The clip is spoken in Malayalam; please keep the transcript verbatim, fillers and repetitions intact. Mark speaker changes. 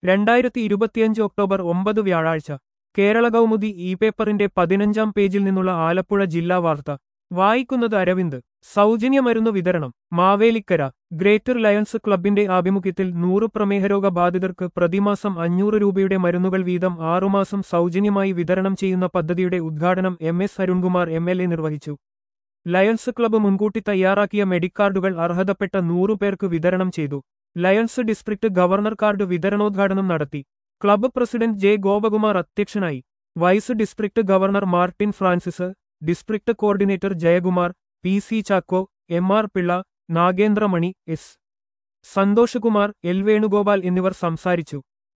Speaker 1: രണ്ടായിരത്തി ഇരുപത്തിയഞ്ച് ഒക്ടോബർ ഒമ്പത് വ്യാഴാഴ്ച കേരള കൗമുദി ഇ പേപ്പറിന്റെ പതിനഞ്ചാം പേജിൽ നിന്നുള്ള ആലപ്പുഴ ജില്ലാ വാർത്ത വായിക്കുന്നത് അരവിന്ദ്. സൗജന്യ മരുന്ന് വിതരണം മാവേലിക്കര. ഗ്രേറ്റർ ലയൺസ് ക്ലബിന്റെ ആഭിമുഖ്യത്തിൽ നൂറ് പ്രമേഹരോഗ ബാധിതർക്ക് പ്രതിമാസം അഞ്ഞൂറ് രൂപയുടെ മരുന്നുകൾ വീതം ആറുമാസം സൗജന്യമായി വിതരണം ചെയ്യുന്ന പദ്ധതിയുടെ ഉദ്ഘാടനം M S Arunkumar M L A നിർവഹിച്ചു. ലയൺസ് ക്ലബ്ബ് മുൻകൂട്ടി തയ്യാറാക്കിയ മെഡിക്കാർഡുകൾ അർഹതപ്പെട്ട നൂറു പേർക്ക് വിതരണം ചെയ്തു. ലയൺസ് ഡിസ്ട്രിക്ട് ഗവർണർ കാർഡ് വിതരണോദ്ഘാടനം നടത്തി. ക്ലബ്ബ് പ്രസിഡന്റ് ജെ ഗോപകുമാർ അധ്യക്ഷനായി. Vice district governor Martin Francis, district coordinator Jayakumar, P C Chacko, M R Pillai, Nagendramani, S Santhoshkumar, L Venugopal എന്നിവർ സംസാരിച്ചു.